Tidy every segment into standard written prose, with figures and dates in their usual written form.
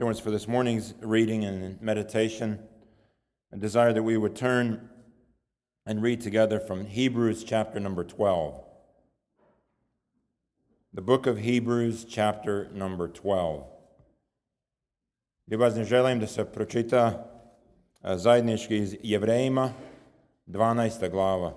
join us for this morning's reading and meditation. I desire that we would turn and read together from Hebrews chapter number 12. The book of Hebrews chapter number 12. Ljubazno želim da se pročita zajednički iz Jevrejima, 12. glava.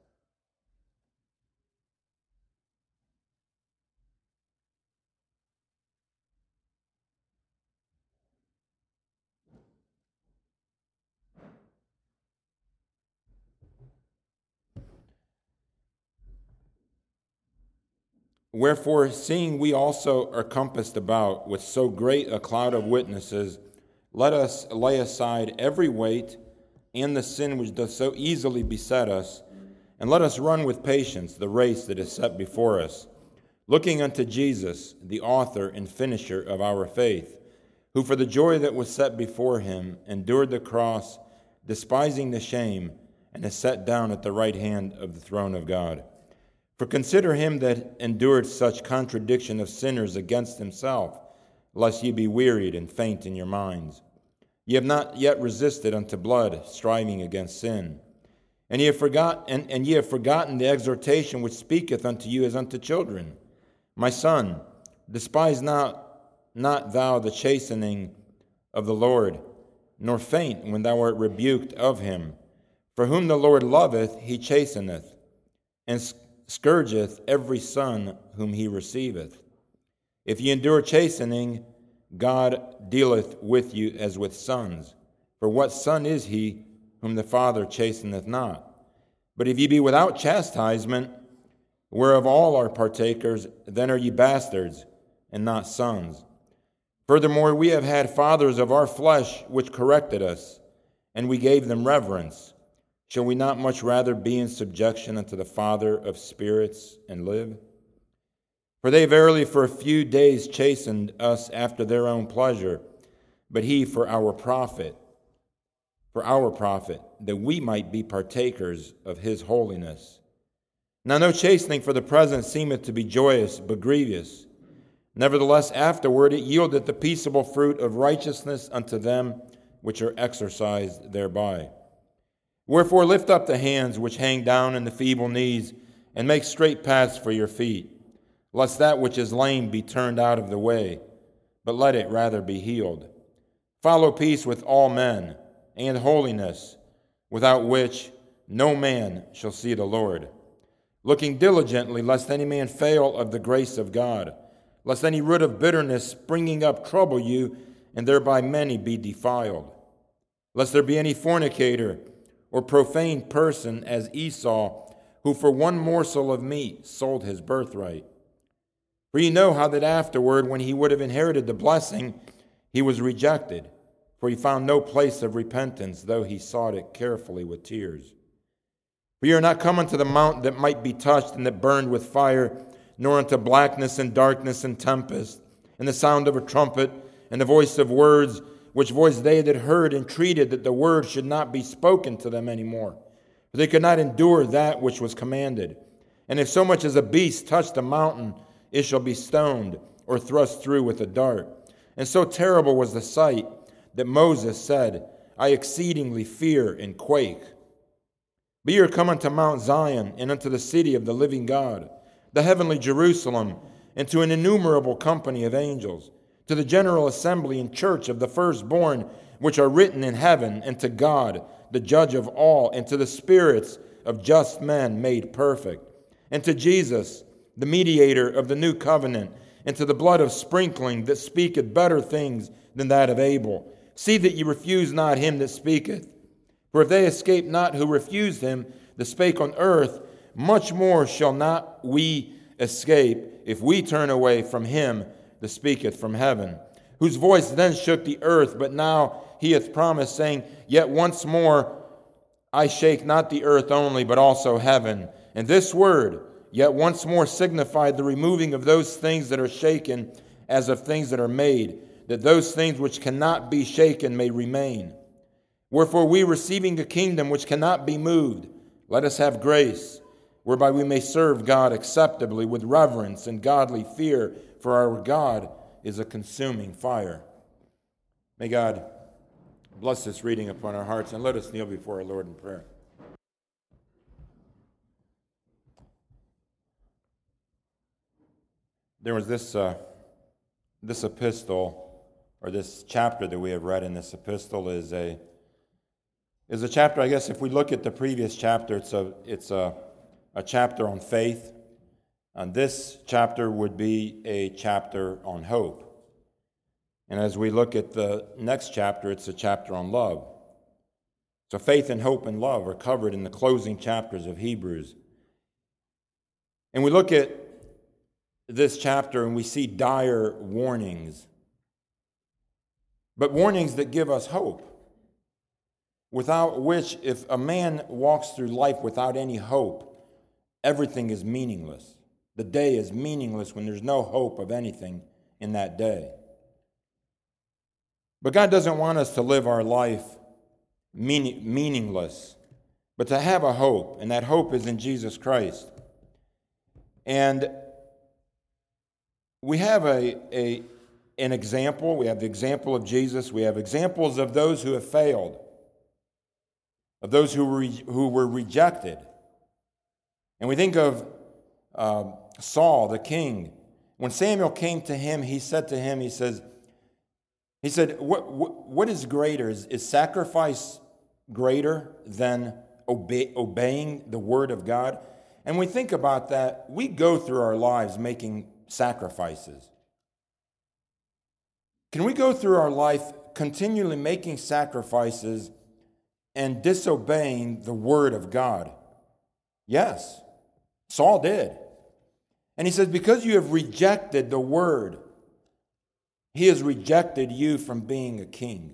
Wherefore, seeing we also are compassed about with so great a cloud of witnesses, let us lay aside every weight and the sin which doth so easily beset us, and let us run with patience the race that is set before us, looking unto Jesus, the author and finisher of our faith, who for the joy that was set before him endured the cross, despising the shame, and is set down at the right hand of the throne of God. For consider him that endured such contradiction of sinners against himself, lest ye be wearied and faint in your minds. Ye have not yet resisted unto blood, striving against sin. And ye have forgotten the exhortation which speaketh unto you as unto children. My son, despise not thou the chastening of the Lord, nor faint when thou art rebuked of him. For whom the Lord loveth, he chasteneth, and scourgeth every son whom he receiveth. If ye endure chastening, God dealeth with you as with sons. For what son is he whom the Father chasteneth not? But if ye be without chastisement, whereof all are partakers, then are ye bastards, and not sons. Furthermore, we have had fathers of our flesh which corrected us, and we gave them reverence. Shall we not much rather be in subjection unto the Father of spirits and live? For they verily for a few days chastened us after their own pleasure, but he for our profit, that we might be partakers of his holiness. Now no chastening for the present seemeth to be joyous, but grievous. Nevertheless afterward it yieldeth the peaceable fruit of righteousness unto them which are exercised thereby. Wherefore lift up the hands which hang down and the feeble knees, and make straight paths for your feet, lest that which is lame be turned out of the way, but let it rather be healed. Follow peace with all men, and holiness, without which no man shall see the Lord. Looking diligently, lest any man fail of the grace of God, lest any root of bitterness springing up trouble you, and thereby many be defiled. Lest there be any fornicator, or profane person as Esau, who for one morsel of meat sold his birthright. For ye know how that afterward, when he would have inherited the blessing, he was rejected, for he found no place of repentance, though he sought it carefully with tears. For ye are not come unto the mount that might be touched and that burned with fire, nor unto blackness and darkness and tempest, and the sound of a trumpet, and the voice of words, which voice they that heard entreated that the word should not be spoken to them any more. For they could not endure that which was commanded. And if so much as a beast touch the mountain, it shall be stoned, or thrust through with a dart. And so terrible was the sight, that Moses said, I exceedingly fear and quake. But ye are come unto Mount Zion, and unto the city of the living God, the heavenly Jerusalem, and to an innumerable company of angels, to the general assembly and church of the firstborn, which are written in heaven, and to God, the judge of all, and to the spirits of just men made perfect, and to Jesus, the mediator of the new covenant, and to the blood of sprinkling that speaketh better things than that of Abel. See that ye refuse not him that speaketh. For if they escape not who refused him that spake on earth, much more shall not we escape if we turn away from him that speaketh from heaven, whose voice then shook the earth, but now he hath promised, saying, Yet once more I shake not the earth only, but also heaven. And this word, yet once more, signified the removing of those things that are shaken as of things that are made, that those things which cannot be shaken may remain. Wherefore we, receiving the kingdom which cannot be moved, let us have grace, whereby we may serve God acceptably with reverence and godly fear, for our God is a consuming fire. May God bless this reading upon our hearts, and let us kneel before our Lord in prayer. There was this epistle, or this chapter that we have read in this epistle is a chapter. I guess if we look at the previous chapter, it's a chapter on faith, and this chapter would be a chapter on hope. And as we look at the next chapter, it's a chapter on love. So faith and hope and love are covered in the closing chapters of Hebrews. And we look at this chapter and we see dire warnings, but warnings that give us hope, without which, if a man walks through life without any hope, everything is meaningless. The day is meaningless when there's no hope of anything in that day. But God doesn't want us to live our life meaningless, but to have a hope, and that hope is in Jesus Christ. And we have an example. We have the example of Jesus. We have examples of those who have failed, of those who were rejected. And we think of Saul, the king. When Samuel came to him, he said, what is greater? Is sacrifice greater than obeying the word of God? And we think about that. We go through our lives making sacrifices. Can we go through our life continually making sacrifices and disobeying the word of God? Yes, Saul did. And he says, because you have rejected the word, he has rejected you from being a king.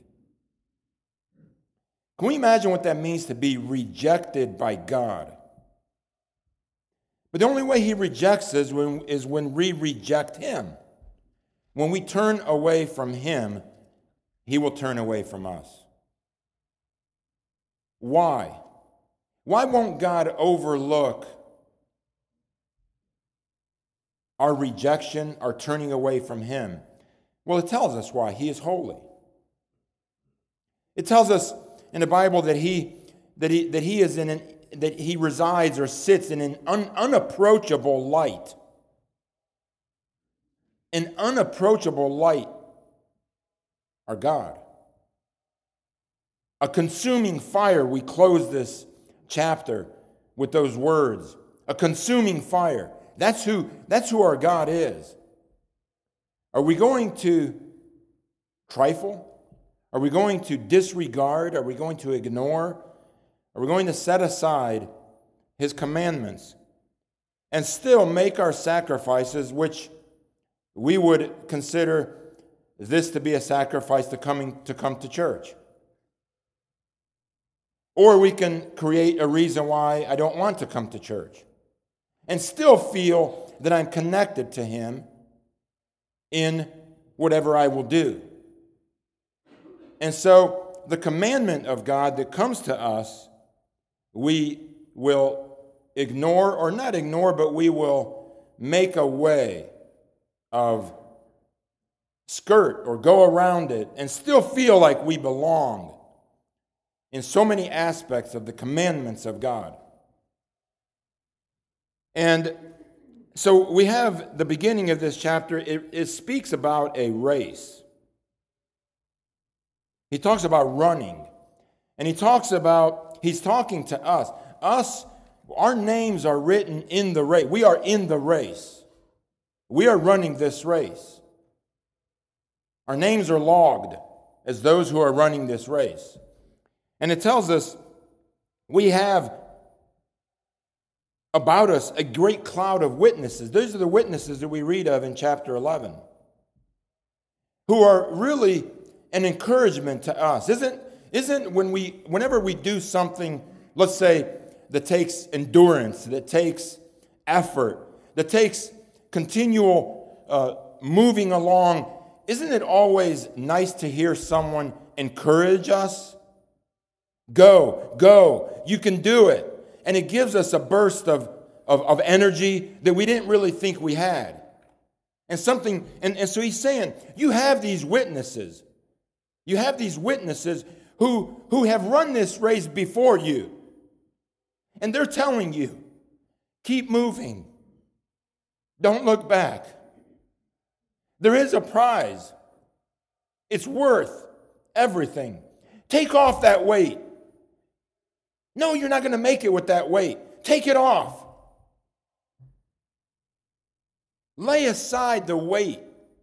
Can we imagine what that means to be rejected by God? But the only way he rejects us is when we reject him. When we turn away from him, he will turn away from us. Why? Why won't God overlook our rejection, our turning away from him? Well, it tells us why. He is holy. It tells us in the Bible that he resides or sits in an unapproachable light. An unapproachable light, our God. A consuming fire. We close this chapter with those words. A consuming fire. That's who our God is. Are we going to trifle? Are we going to disregard? Are we going to ignore? Are we going to set aside his commandments and still make our sacrifices, which we would consider this to be a sacrifice to come to church? Or we can create a reason why I don't want to come to church and still feel that I'm connected to him in whatever I will do. And so the commandment of God that comes to us, we will ignore, or not ignore, but we will make a way of skirt or go around it and still feel like we belong in so many aspects of the commandments of God. And so we have the beginning of this chapter. It speaks about a race. He talks about running. And he's talking to us. Our names are written in the race. We are in the race. We are running this race. Our names are logged as those who are running this race. And it tells us we have about us a great cloud of witnesses. Those are the witnesses that we read of in chapter 11, who are really an encouragement to us. Isn't whenever we do something, let's say, that takes endurance, that takes effort, that takes continual moving along, isn't it always nice to hear someone encourage us? Go, you can do it. And it gives us a burst of energy that we didn't really think we had. And so he's saying, you have these witnesses. You have these witnesses who have run this race before you. And they're telling you, keep moving. Don't look back. There is a prize. It's worth everything. Take off that weight. No, you're not going to make it with that weight. Take it off. Lay aside the weight.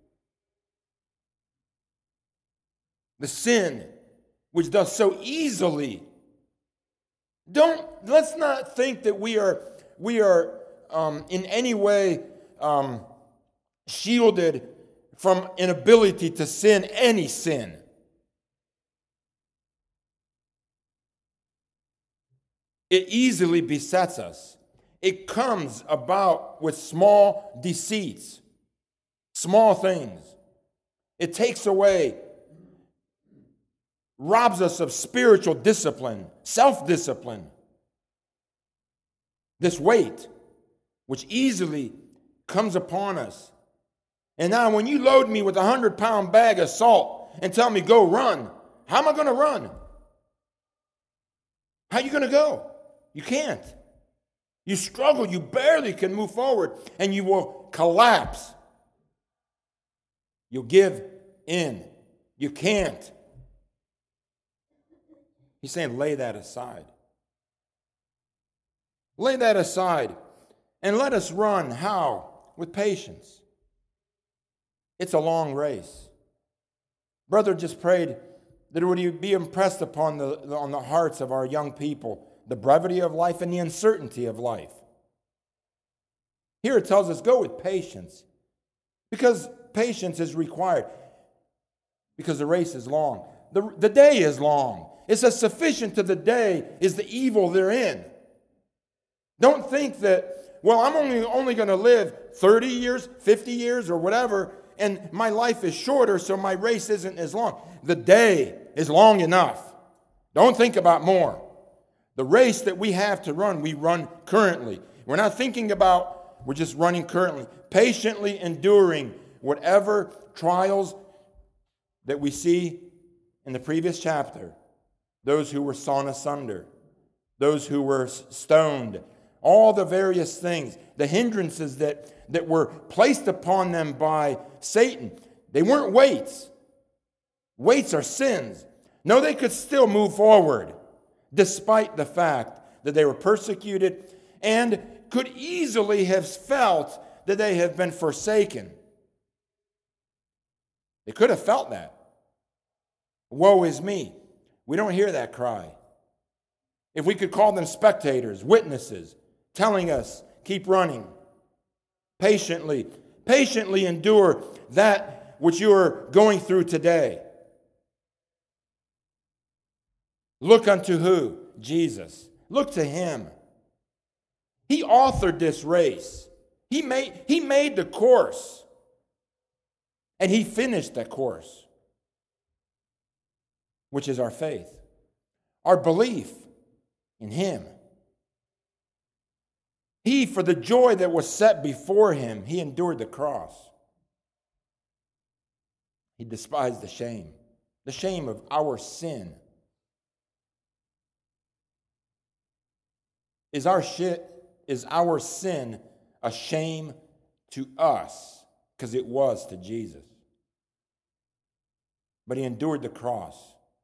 The sin which does so easily. Let's not think that we are in any way shielded from an ability to sin any sin. It easily besets us. It comes about with small deceits, small things. It takes away, robs us of spiritual discipline, self-discipline. This weight, which easily comes upon us. And now when you load me with a 100-pound bag of salt and tell me go run, how am I going to run? How are you going to go? You can't. You struggle. You barely can move forward, and you will collapse. You'll give in. You can't. He's saying, lay that aside. Lay that aside, and let us run. How? With patience. It's a long race. Brother just prayed that it would be impressed upon on the hearts of our young people the brevity of life and the uncertainty of life. Here it tells us, go with patience. Because patience is required. Because the race is long. The day is long. It says sufficient to the day is the evil therein. Don't think that, well, I'm only going to live 30 years, 50 years, or whatever, and my life is shorter, so my race isn't as long. The day is long enough. Don't think about more. The race that we have to run, we run currently. We're not thinking about, we're just running currently. Patiently enduring whatever trials that we see in the previous chapter. Those who were sawn asunder. Those who were stoned. All the various things. The hindrances that were placed upon them by Satan. They weren't weights. Weights are sins. No, they could still move forward, despite the fact that they were persecuted and could easily have felt that they have been forsaken. They could have felt that. Woe is me. We don't hear that cry. If we could call them spectators, witnesses, telling us, keep running. Patiently endure that which you are going through today. Look unto who? Jesus. Look to him. He authored this race. He made the course. And he finished that course, which is our faith, our belief in him. He, for the joy that was set before him, he endured the cross. He despised the shame of our sin. Is our sin a shame to us? Because it was to Jesus. But he endured the cross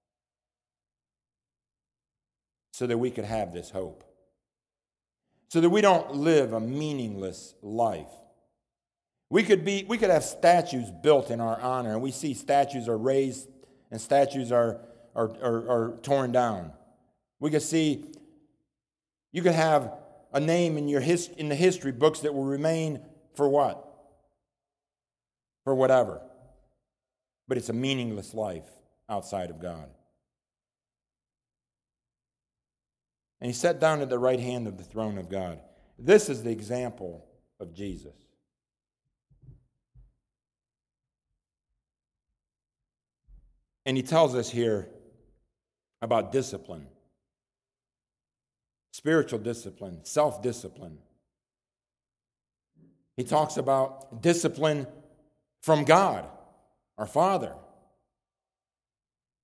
so that we could have this hope. So that we don't live a meaningless life. We could have statues built in our honor, and we see statues are raised and statues are torn down. We could see, you could have a name in the history books that will remain for what? For whatever. But it's a meaningless life outside of God. And he sat down at the right hand of the throne of God. This is the example of Jesus. And he tells us here about discipline. Spiritual discipline, self-discipline. He talks about discipline from God, our Father.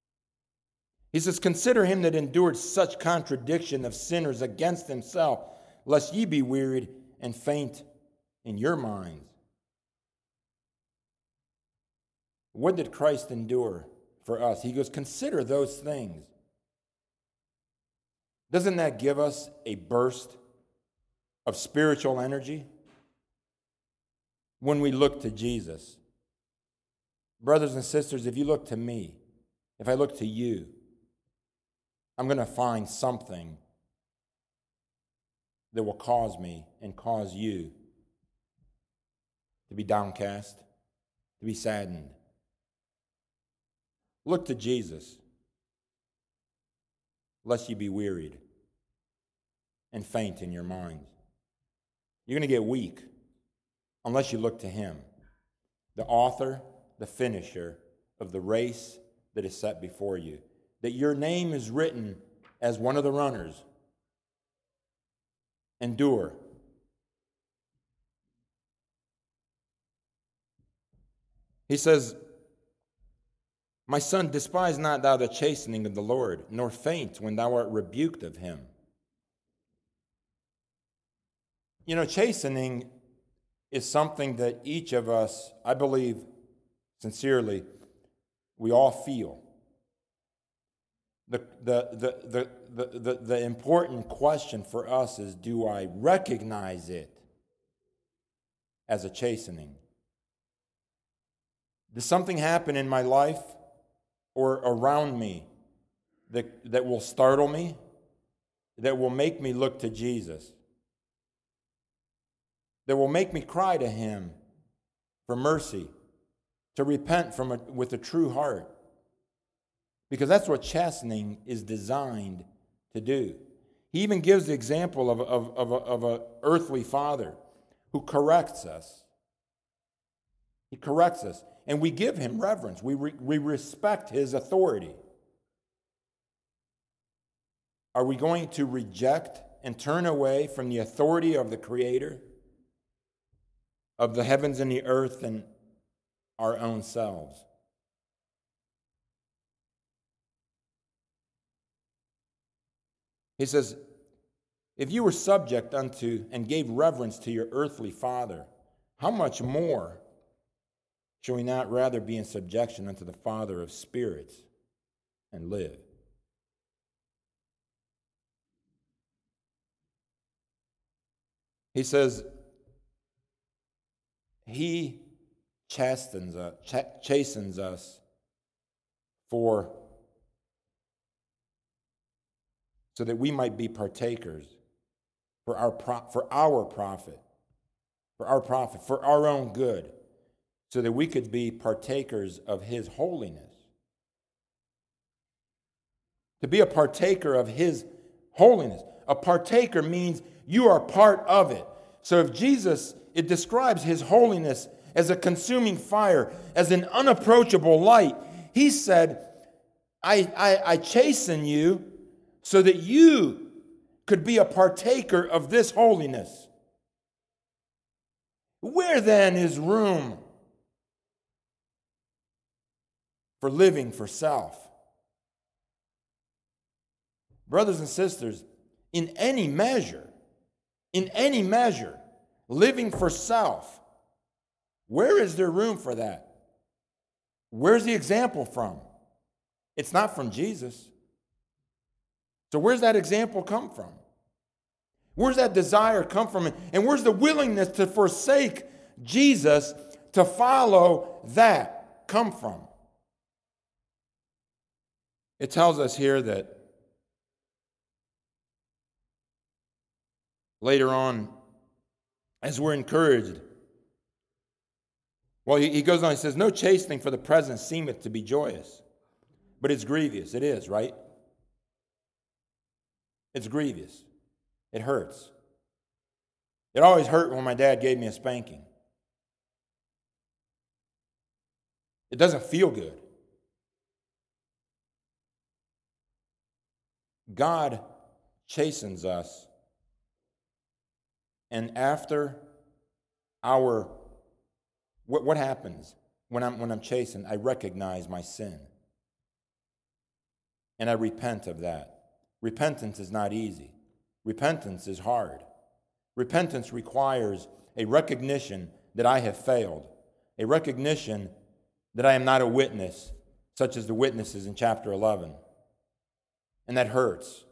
He says, consider him that endured such contradiction of sinners against himself, lest ye be wearied and faint in your minds. What did Christ endure for us? He goes, consider those things. Doesn't that give us a burst of spiritual energy when we look to Jesus? Brothers and sisters, if you look to me, if I look to you, I'm going to find something that will cause me and cause you to be downcast, to be saddened. Look to Jesus, lest you be wearied and faint in your minds. You're going to get weak unless you look to him, the author, the finisher of the race that is set before you, that your name is written as one of the runners. Endure. He says, my son, despise not thou the chastening of the Lord, nor faint when thou art rebuked of him. You know, chastening is something that each of us, I believe sincerely, we all feel. The important question for us is, do I recognize it as a chastening? Does something happen in my life or around me that will startle me, that will make me look to Jesus, that will make me cry to him for mercy, to repent with a true heart? Because that's what chastening is designed to do. He even gives the example of an earthly father who corrects us. He corrects us, and we give him reverence. We respect his authority. Are we going to reject and turn away from the authority of the Creator of the heavens and the earth and our own selves? He says, if you were subject unto and gave reverence to your earthly father, how much more shall we not rather be in subjection unto the Father of spirits and live? He says, he chastens us so that we might be partakers for our profit, for our own good, so that we could be partakers of his holiness. To be a partaker of his holiness. A partaker means you are part of it. So if Jesus, it describes his holiness as a consuming fire, as an unapproachable light. He said, I chasten you so that you could be a partaker of this holiness. Where then is room for living for self? Brothers and sisters, in any measure, living for self, where is there room for that? Where's the example from? It's not from Jesus. So where's that example come from? Where's that desire come from? And where's the willingness to forsake Jesus to follow that come from? It tells us here that later on, as we're encouraged, well, he goes on, he says, no chastening for the present seemeth to be joyous, but it's grievous. It is, right? It's grievous. It hurts. It always hurt when my dad gave me a spanking. It doesn't feel good. God chastens us, and after what happens when I'm chastened? I recognize my sin. and I repent of that. Repentance is not easy. Repentance is hard. Repentance requires a recognition that I have failed, a recognition that I am not a witness, such as the witnesses in chapter 11. And that hurts.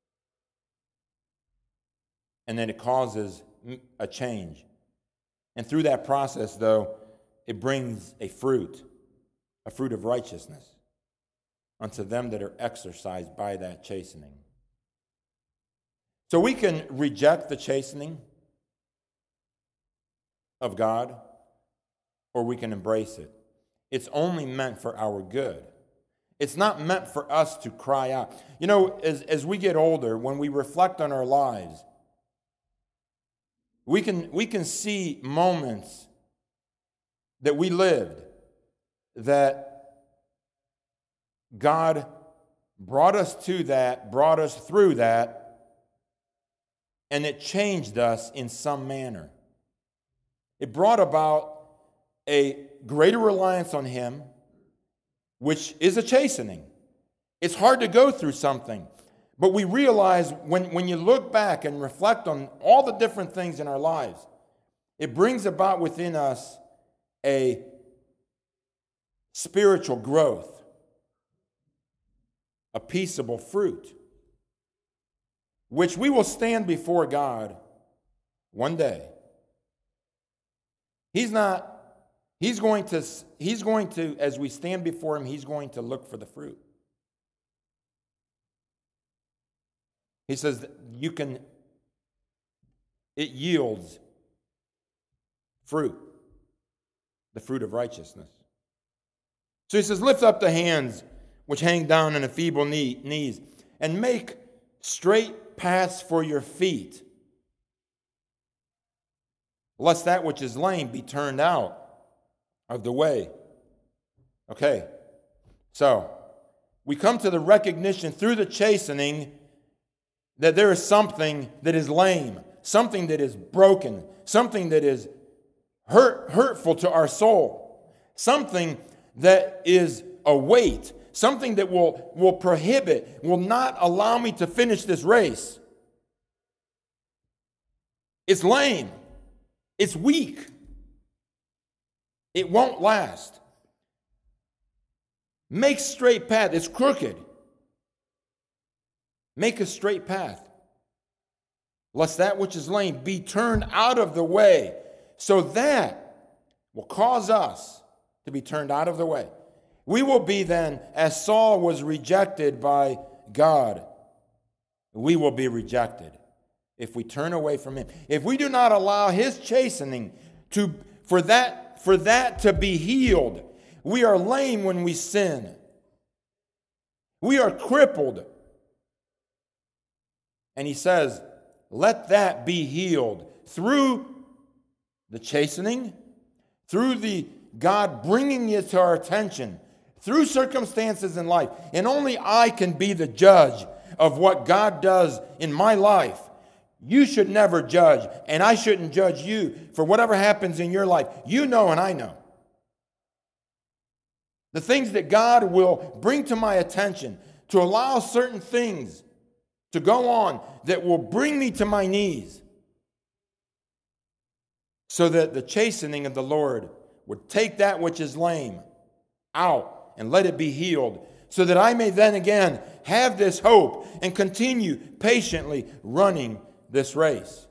And then it causes a change. And through that process, though, it brings a fruit of righteousness unto them that are exercised by that chastening. So we can reject the chastening of God, or we can embrace it. It's only meant for our good. It's not meant for us to cry out. You know, as we get older, when we reflect on our lives, we can see moments that we lived that God brought us to that, brought us through that, and it changed us in some manner. It brought about a greater reliance on Him, which is a chastening. It's hard to go through something, but we realize when you look back and reflect on all the different things in our lives, it brings about within us a spiritual growth, a peaceable fruit, which we will stand before God one day. He's going to, as we stand before Him, He's going to look for the fruit. He says it yields fruit, the fruit of righteousness. So He says, lift up the hands which hang down in the feeble knees, and make straight paths for your feet, lest that which is lame be turned out of the way. Okay, so we come to the recognition through the chastening that there is something that is lame, something that is broken, something that is hurtful to our soul, something that is a weight, something that will prohibit, will not allow me to finish this race. It's lame. It's weak. It won't last. Make straight path. It's crooked. Make a straight path, lest that which is lame be turned out of the way. So that will cause us to be turned out of the way. We will be then, as Saul was rejected by God, we will be rejected if we turn away from Him. If we do not allow His chastening for that to be healed, we are lame when we sin. We are crippled. And He says, let that be healed through the chastening, through the God bringing it to our attention, through circumstances in life. And only I can be the judge of what God does in my life. You should never judge, and I shouldn't judge you for whatever happens in your life. You know and I know. The things that God will bring to my attention to allow certain things to go on that will bring me to my knees, so that the chastening of the Lord would take that which is lame out and let it be healed, so that I may then again have this hope and continue patiently running this race.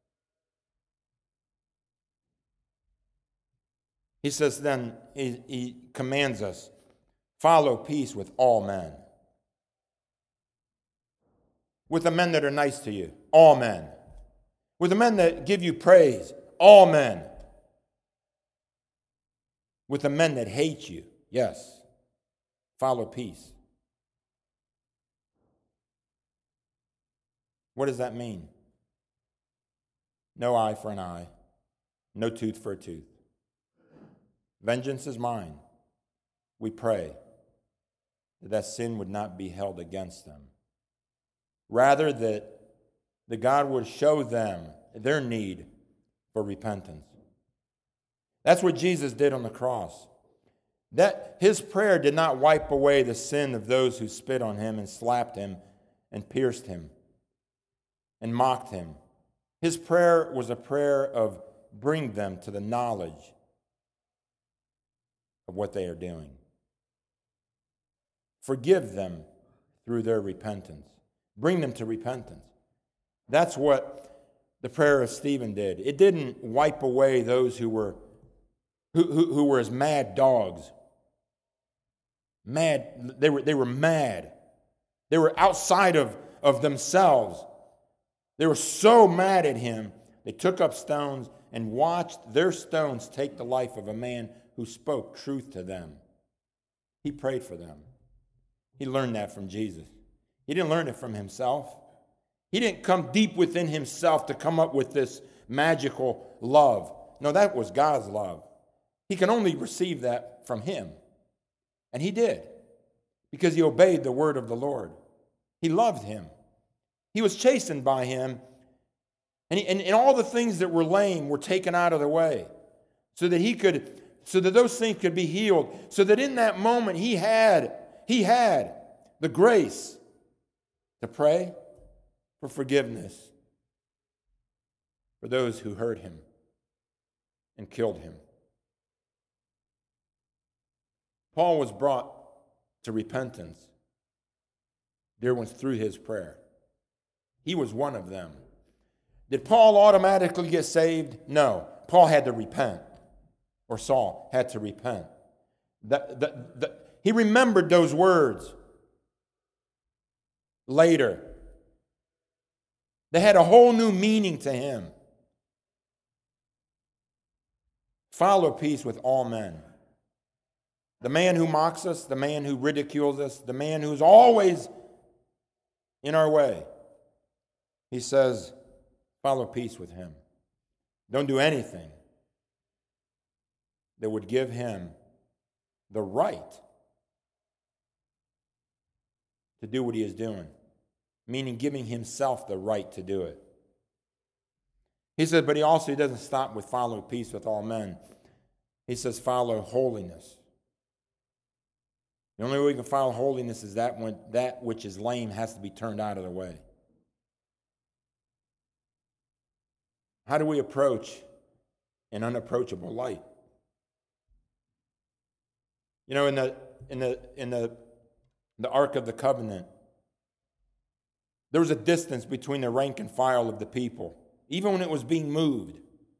He says then, he commands us, follow peace with all men. With the men that are nice to you, all men. With the men that give you praise, all men. With the men that hate you, yes, follow peace. What does that mean? No eye for an eye, no tooth for a tooth. Vengeance is mine. We pray that sin would not be held against them. Rather, that God would show them their need for repentance. That's what Jesus did on the cross. That his prayer did not wipe away the sin of those who spit on him and slapped him and pierced him and mocked him. His prayer was a prayer of bring them to the knowledge of what they are doing. Forgive them through their repentance. Bring them to repentance. That's what the prayer of Stephen did. It didn't wipe away those who were as mad dogs. Mad. They were mad. They were outside of themselves. They were so mad at him, they took up stones and watched their stones take the life of a man who spoke truth to them. He prayed for them. He learned that from Jesus. He didn't learn it from himself. He didn't come deep within himself to come up with this magical love. No, that was God's love. He can only receive that from him. And he did, because he obeyed the word of the Lord. He loved him. He was chastened by him, and all the things that were lame were taken out of the way, so that those things could be healed, so that in that moment he had the grace to pray for forgiveness for those who hurt him and killed him. Paul was brought to repentance, dear ones, through his prayer. He was one of them. Did Paul automatically get saved? No. Paul had to repent, or Saul had to repent. He remembered those words later. They had a whole new meaning to him. Follow peace with all men. The man who mocks us, the man who ridicules us, the man who's always in our way. He says, follow peace with him. Don't do anything that would give him the right to do what he is doing, meaning giving himself the right to do it. He said, but he doesn't stop with follow peace with all men. He says, follow holiness. The only way we can follow holiness is that when that which is lame has to be turned out of the way. How do we approach an unapproachable light? You know, in the Ark of the Covenant, there was a distance between the rank and file of the people, even when it was being moved.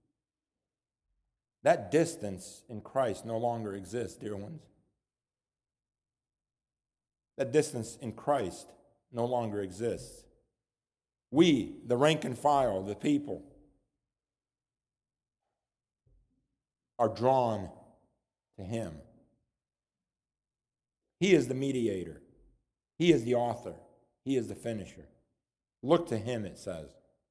That distance in Christ no longer exists, dear ones. That distance in Christ no longer exists. We, the rank and file, the people, are drawn to him. He is the mediator. He is the author. He is the finisher. Look to him, it says.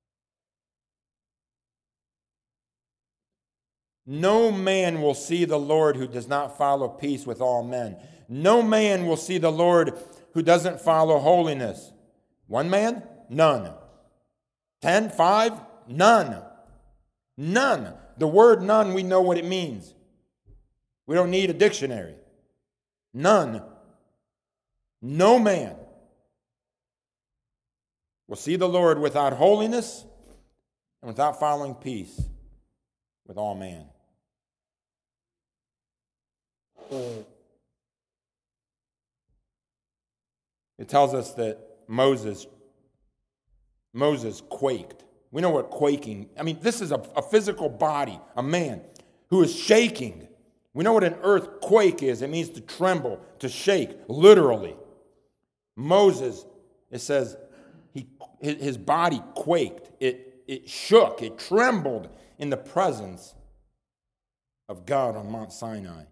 No man will see the Lord who does not follow peace with all men. No man will see the Lord who doesn't follow holiness. One man? None. 10? 5? None. None. The word none, we know what it means. We don't need a dictionary. None. No man will see the Lord without holiness and without following peace with all man. It tells us that Moses quaked. We know what quaking, this is a physical body, a man who is shaking. We know what an earthquake is. It means to tremble, to shake, literally. Moses, it says, his body quaked. It shook, it trembled in the presence of God on Mount Sinai.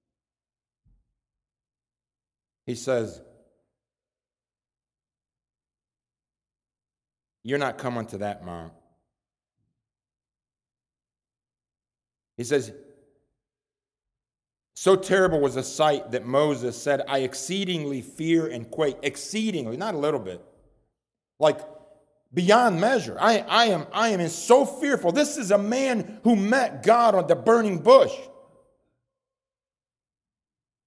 He says, you're not coming to that mount. He says, so terrible was the sight that Moses said, I exceedingly fear and quake. Exceedingly, not a little bit. Like beyond measure. I am so fearful. This is a man who met God on the burning bush.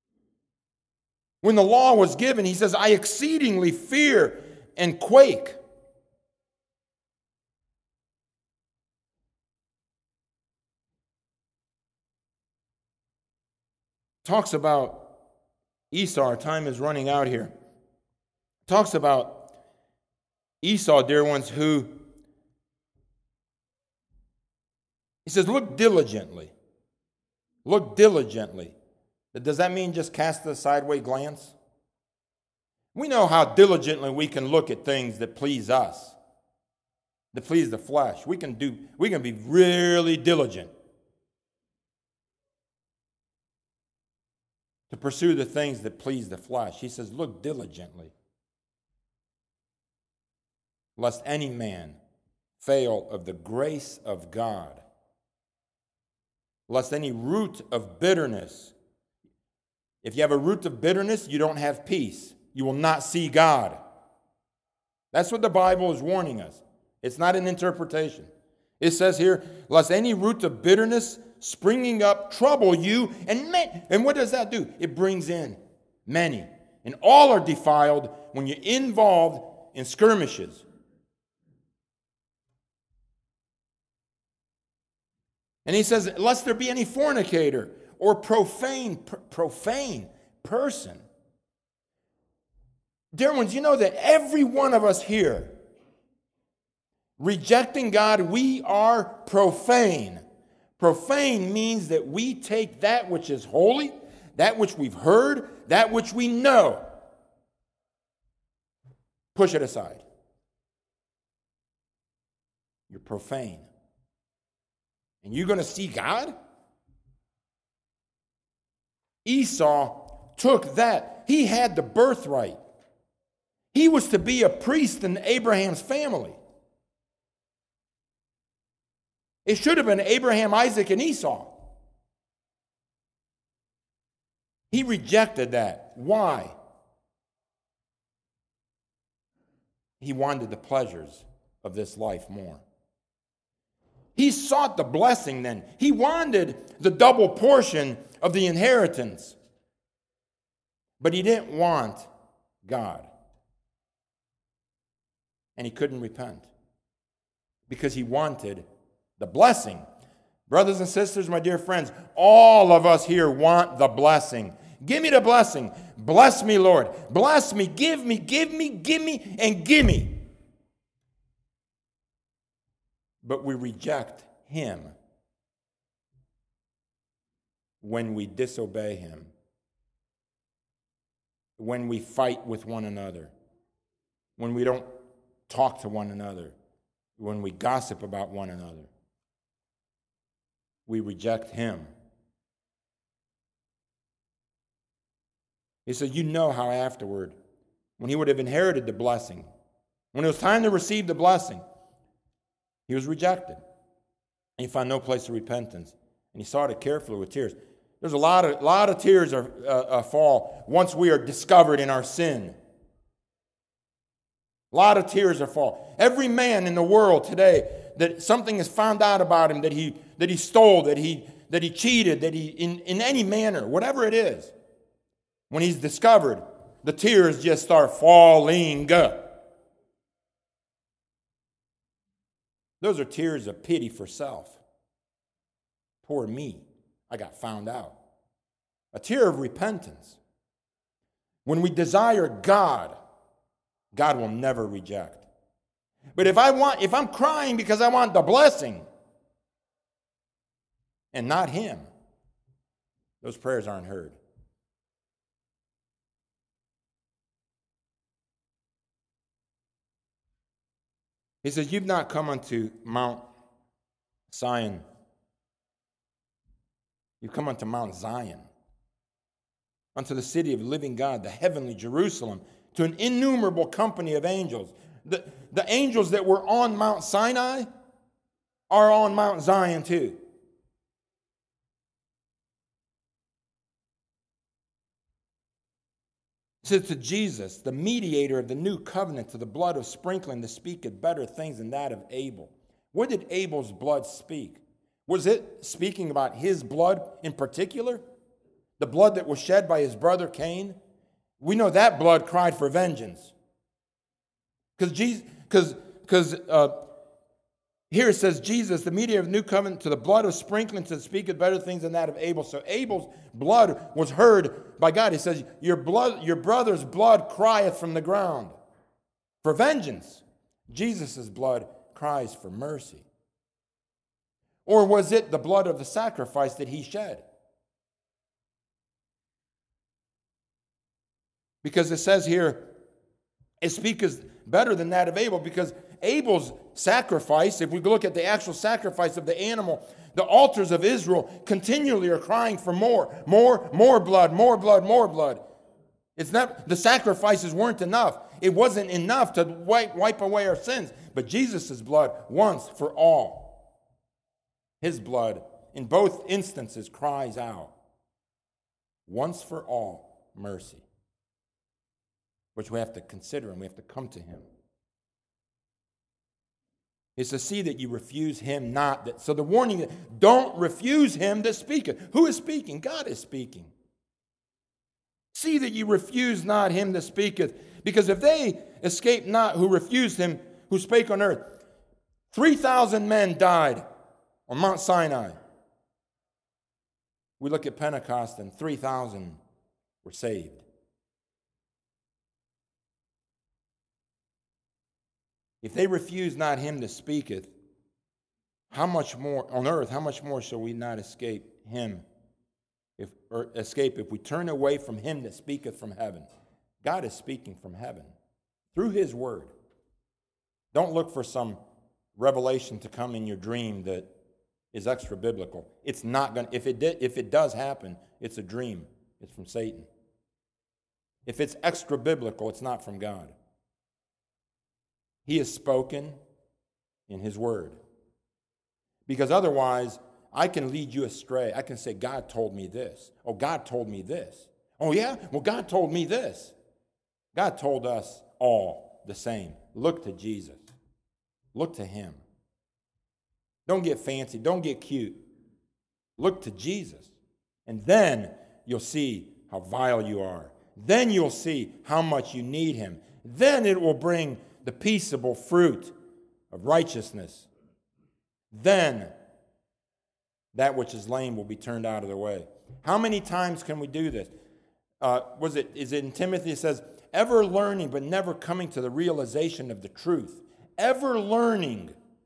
When the law was given, he says, I exceedingly fear and quake. Talks about Esau. Our time is running out here. Talks about Esau, dear ones, who, he says, look diligently. Look diligently. Does that mean just cast a sideways glance? We know how diligently we can look at things that please us, that please the flesh. We can be really diligent to pursue the things that please the flesh. He says, look diligently, lest any man fail of the grace of God, lest any root of bitterness. If you have a root of bitterness, you don't have peace. You will not see God. That's what the Bible is warning us. It's not an interpretation. It says here, lest any root of bitterness springing up trouble you. And what does that do? It brings in many. And all are defiled when you're involved in skirmishes. And he says, lest there be any fornicator or profane person. Dear ones, you know that every one of us here, rejecting God, we are profane. Profane means that we take that which is holy, that which we've heard, that which we know, push it aside. You're profane. And you're going to see God? Esau took that. He had the birthright. He was to be a priest in Abraham's family. It should have been Abraham, Isaac, and Esau. He rejected that. Why? He wanted the pleasures of this life more. He sought the blessing then. He wanted the double portion of the inheritance. But he didn't want God. And he couldn't repent because he wanted the blessing. Brothers and sisters, my dear friends, all of us here want the blessing. Give me the blessing. Bless me, Lord. Bless me. Give me, and give me. But we reject him when we disobey him, when we fight with one another, when we don't talk to one another, when we gossip about one another. We reject him. He said, you know how afterward, when he would have inherited the blessing, when it was time to receive the blessing, he was rejected. And he found no place of repentance. And he sought it carefully with tears. There's a lot of tears fall once we are discovered in our sin. A lot of tears are fall. Every man in the world today that something is found out about him, that he stole, that he cheated, that he in any manner, whatever it is, when he's discovered, the tears just start falling. Those are tears of pity for self. Poor me, I got found out. A tear of repentance. When we desire God, God will never reject. But if I'm crying because I want the blessing and not him, those prayers aren't heard. He says, you've not come unto Mount Zion. You've come unto Mount Zion, unto the city of living God, the heavenly Jerusalem, to an innumerable company of angels. The angels that were on Mount Sinai are on Mount Zion too. It says to Jesus, the mediator of the new covenant, to the blood of sprinkling, to speak of better things than that of Abel. What did Abel's blood speak? Was it speaking about his blood in particular? The blood that was shed by his brother Cain We know that blood cried for vengeance. Because here it says, Jesus, the mediator of the new covenant, to the blood of sprinkling to speaketh better things than that of Abel. So Abel's blood was heard by God. He says, your brother's blood crieth from the ground for vengeance. Jesus' blood cries for mercy. Or was it the blood of the sacrifice that he shed? Because it says here, it speaketh better than that of Abel, because Abel's sacrifice, if we look at the actual sacrifice of the animal, the altars of Israel continually are crying for more blood, more blood, more blood. It's not, the sacrifices weren't enough. It wasn't enough to wipe away our sins. But Jesus' blood, once for all, his blood, in both instances, cries out, once for all, mercy. Which we have to consider, and we have to come to him. It's to see that you refuse him not. That, so the warning, don't refuse him that speaketh. Who is speaking? God is speaking. See that you refuse not him that speaketh. Because if they escape not who refused him, who spake on earth, 3,000 men died on Mount Sinai. We look at Pentecost and 3,000 were saved. If they refuse not him that speaketh, how much more on earth, how much more shall we not escape him? If we turn away from him that speaketh from heaven. God is speaking from heaven through his word. Don't look for some revelation to come in your dream that is extra biblical. It's not going. If it does happen, it's a dream. It's from Satan. If it's extra biblical, it's not from God. He has spoken in his word. Because otherwise, I can lead you astray. I can say, God told me this. Oh, God told me this. Oh, yeah? Well, God told me this. God told us all the same. Look to Jesus. Look to him. Don't get fancy. Don't get cute. Look to Jesus. And then you'll see how vile you are. Then you'll see how much you need him. Then it will bring the peaceable fruit of righteousness. Then that which is lame will be turned out of the way. How many times can we do this? Is it in Timothy? It says, ever learning but never coming to the realization of the truth. Ever learning.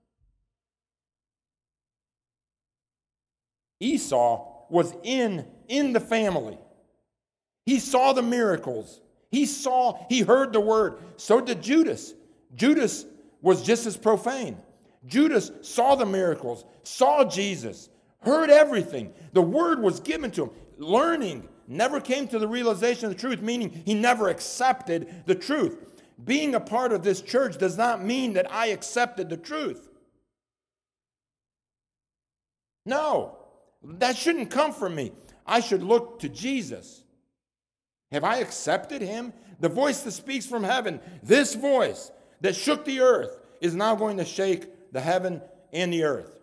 Esau was in the family. He saw the miracles. He heard the word. So did Judas. Judas was just as profane. Judas saw the miracles, saw Jesus, heard everything. The word was given to him. Learning, never came to the realization of the truth, meaning he never accepted the truth. Being a part of this church does not mean that I accepted the truth. No, that shouldn't come from me. I should look to Jesus. Have I accepted him? The voice that speaks from heaven, this voice that shook the earth, is now going to shake the heaven and the earth.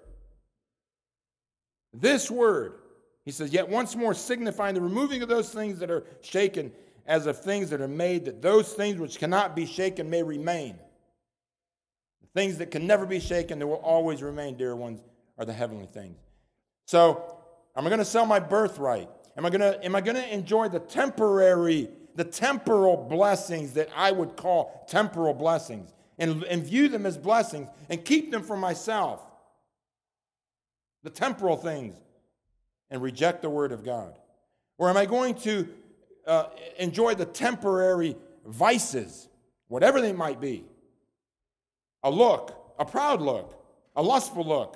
This word, he says, yet once more signifying the removing of those things that are shaken as of things that are made, that those things which cannot be shaken may remain. The things that can never be shaken, that will always remain, dear ones, are the heavenly things. So, am I going to sell my birthright? Am I going to enjoy the temporal blessings that I would call temporal blessings, and view them as blessings and keep them for myself? The temporal things, and reject the word of God? Or am I going to enjoy the temporary vices, whatever they might be? A look, a proud look, a lustful look,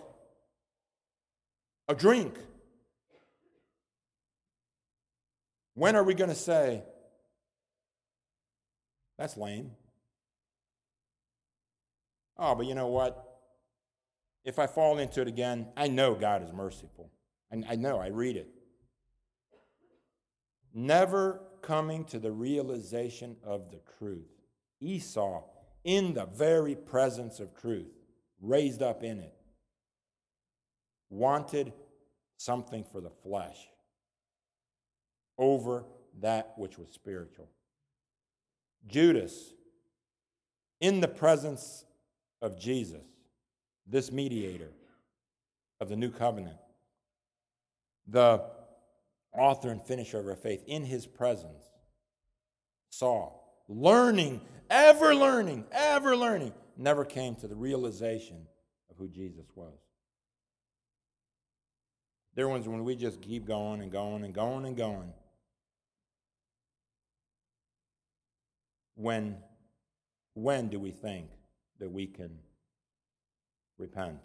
a drink. When are we going to say, that's lame? Oh, but you know what? If I fall into it again, I know God is merciful. And I know, I read it. Never coming to the realization of the truth. Esau, in the very presence of truth, raised up in it, wanted something for the flesh over that which was spiritual. Judas, in the presence of Jesus, this mediator of the new covenant, the author and finisher of our faith, in his presence, saw, learning, never came to the realization of who Jesus was. Dear ones, when we just keep going and going and going and going, when do we think that we can repent?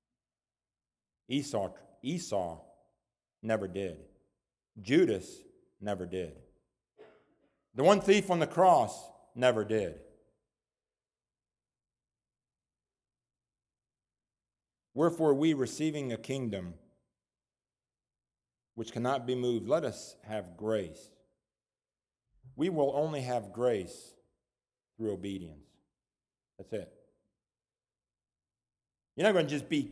Esau never did. Judas never did. The one thief on the cross never did. Wherefore, we, receiving a kingdom which cannot be moved, let us have grace. We will only have grace through obedience. That's it. You're not going to just be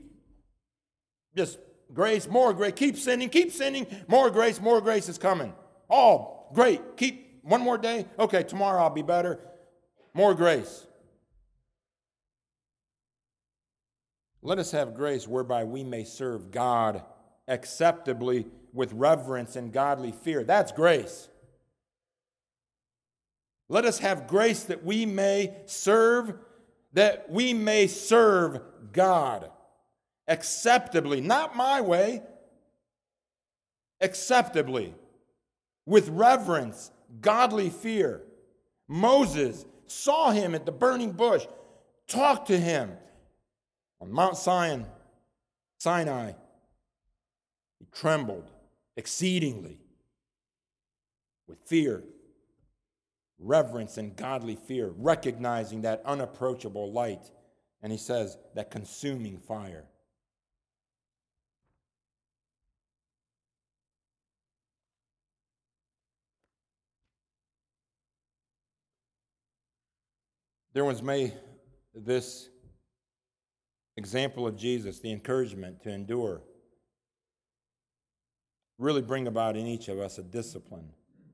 grace, more grace, keep sinning, more grace is coming. Oh, great, keep one more day. Okay, tomorrow I'll be better. More grace. Let us have grace whereby we may serve God acceptably with reverence and godly fear. That's grace. Let us have grace that we may serve God acceptably, not my way, acceptably, with reverence, godly fear. Moses saw him at the burning bush, talked to him on Mount Sinai. He trembled exceedingly with fear, reverence, and godly fear, recognizing that unapproachable light. And he says, that consuming fire. Dear ones, may this example of Jesus, the encouragement to endure, really bring about in each of us a discipline.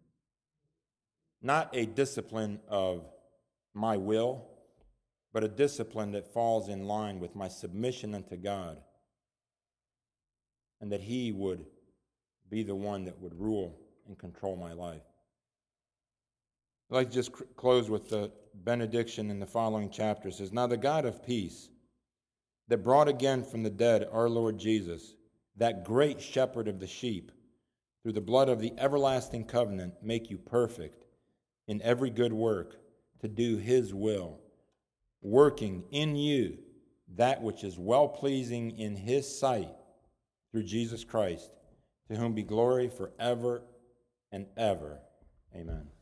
Not a discipline of my will, but a discipline that falls in line with my submission unto God, and that He would be the one that would rule and control my life. I'd like to just close with the benediction in the following chapter. It says, "Now the God of peace, that brought again from the dead our Lord Jesus, that great shepherd of the sheep, through the blood of the everlasting covenant, make you perfect in every good work to do His will, working in you that which is well-pleasing in His sight, through Jesus Christ, to whom be glory forever and ever. Amen."